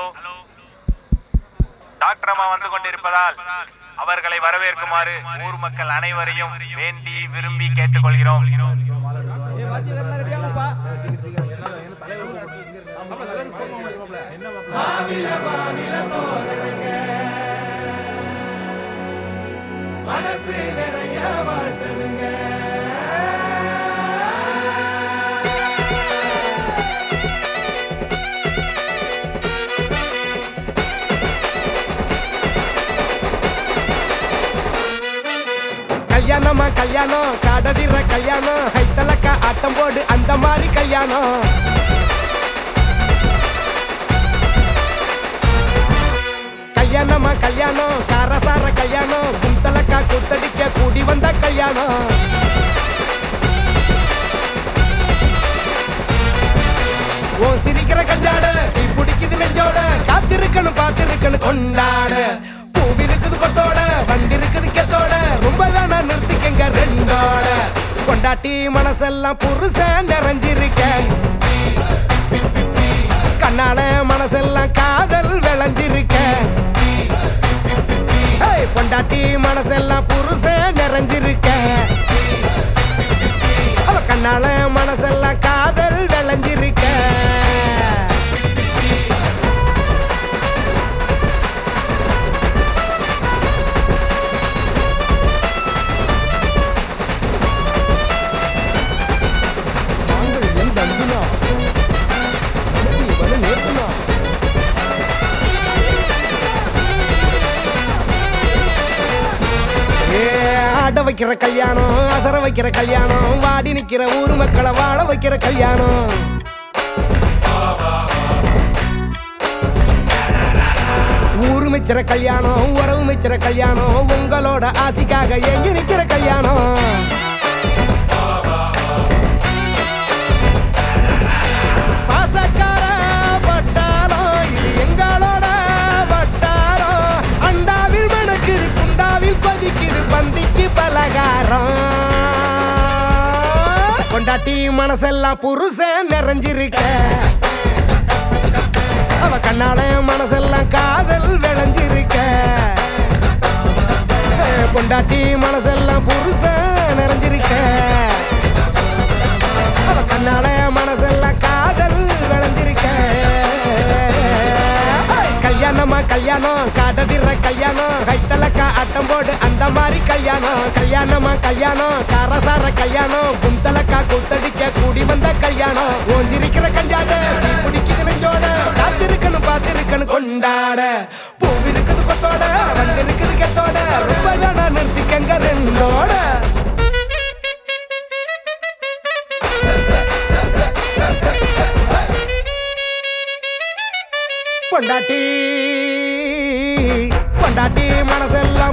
Doctor அம்மா வந்து கொண்டிருப்பதால் அவர்களை வரவேற்குமாறு ஊர் மக்கள் அனைவரையும் வேண்டி விரும்பி கேட்டுக்கொள்கிறோம். மனசு நிறைய வாழ்த்துடுங்க. கல்யாணமா கல்யாணம், காடதிர கல்யாணம், ஹைத்தலக்கா ஆட்டம் போடு அந்த மாதிரி கல்யாணம். கல்யாணமா கல்யாணம், காரசார கல்யாணம், குந்தலக்கா கூத்தடிக்க கூடி வந்த கல்யாணம். ஓ சிரிக்கிற கஞ்சாட நீ பிடிக்குது நெஞ்சோட, காத்திருக்கணும் பார்த்திருக்கணும் கொண்டாட. பூவி இருக்குது கொத்தோட, வண்டி இருக்குது கெத்தோட, ரொம்ப வேணா நிறுத்திக்கங்க ரெண்டோட. கொண்டாட்டி மனசெல்லாம் புருஷன் நிறைஞ்சிருக்க, கண்ணால மனசெல்லாம் காதல் விளைஞ்சிருக்க. பொண்டாட்டி மனசெல்லாம் புருஷன் நிறைஞ்சிருக்க, அவ கண்ணால மனசெல்லாம் காதல் விளைஞ்சிருக்க. ஆட வைக்கிற கல்யாணம், அசர வைக்கிற கல்யாணம், வாடி நிக்கிற ஊர் மக்களை வாழ வைக்கிற கல்யாணம். ஊரு மிச்சிற கல்யாணம், உறவு மிச்சிற கல்யாணம், உங்களோட ஆசைக்காக எங்கி நிக்கிற கல்யாணம். பாசக்கார பட்டாளம் இது எங்களோட வட்டாரம், அண்டாவில் மணக்குது குண்டாவில் கொதிக்குது பந்திக்கு பலகாரம். கொண்டாட்டி மனசெல்லாம் புருஷன் நிறைஞ்சிருக்க, அவ கண்ணால மனசெல்லாம் காதல் விளைஞ்சிருக்க. கொண்டாட்டி மனசெல்லாம் புருஷன் நிறைஞ்சிருக்க, அவ கண்ணால மனசெல்லாம் காதல் விளைஞ்சிருக்க. கல்யாணமா கல்யாணம், காடதிர கல்யாணம், கைத்தலக்கா ஆட்டம் போடு அந்த மாதிரி கல்யாணம். கல்யாணமா கல்யாணம், காரசார கல்யாணம், குந்தலக்கா கூத்தடிக்க கூடி வந்த கல்யாணம். ஓஞ்சிருக்கிற கஞ்சாட பிடிக்குது நெஞ்சோட, காத்திருக்கணும் பார்த்திருக்கணும் கொண்டாட. பூவி இருக்குது கொத்தோட, வண்டி இருக்குது கெத்தோட, ரொம்ப வேணா நிறுத்திக்கங்க ரெண்டோட. பொண்டாட்டி பொண்டாட்டி மனசெல்லாம்